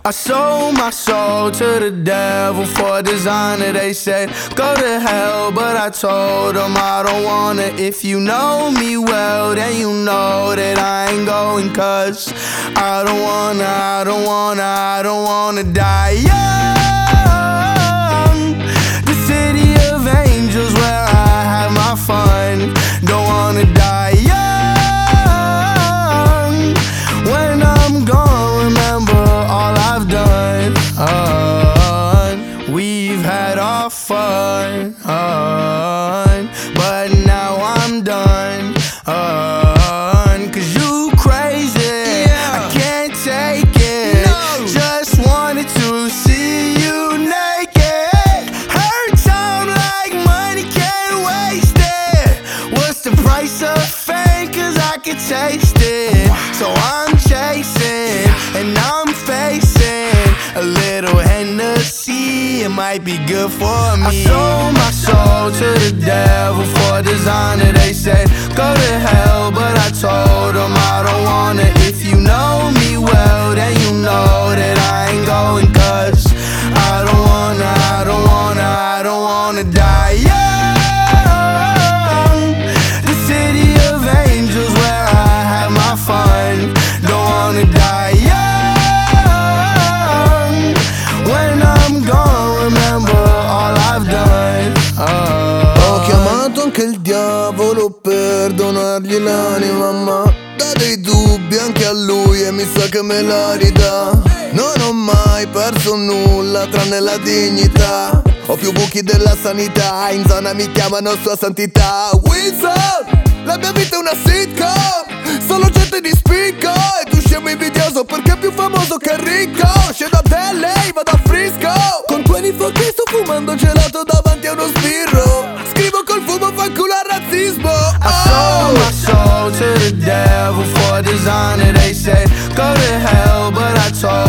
I sold my soul to the devil for a designer. They said, go to hell, but I told them I don't wanna. If you know me well, then you know that I ain't going. Cause I don't wanna die young. The city of angels where I have my fun. Don't wanna die young. When I'm gone, remember all I've done. We've had our fun, but now I'm done. Cause you crazy, I can't take it. Just wanted to see you naked. Hurt time like money, can't waste it. What's the price of fame? Cause I can taste it. So I'm chasing and I'm facing a little Hennessy, it might be good for me. I sold my soul to the devil for a designer. They said, go to hell, but I told them I don't wanna. If you know me well, then you know that I ain't going. Cause I don't wanna die young. The city of angels where I have my fun. Don't wanna die young. When I'm gone, remember all I've done. Ho chiamato anche il diavolo per donargli l'anima, ma dà dei dubbi anche a lui e mi sa che me la ridà. Non ho mai perso nulla tranne la dignità. Ho più buchi della sanità, in zona mi chiamano sua santità. Wizard, la mia vita è una sitcom, solo gente di spicco. E tu scemo invidioso perché è più famoso che ricco. Scendo a LA, vado a Frisco, con 24 che sto fumando gelato davanti a uno sbirro. Scrivo col fumo, fanculo al razzismo. I sold my soul to the devil for a designer. They said, go to hell, but I told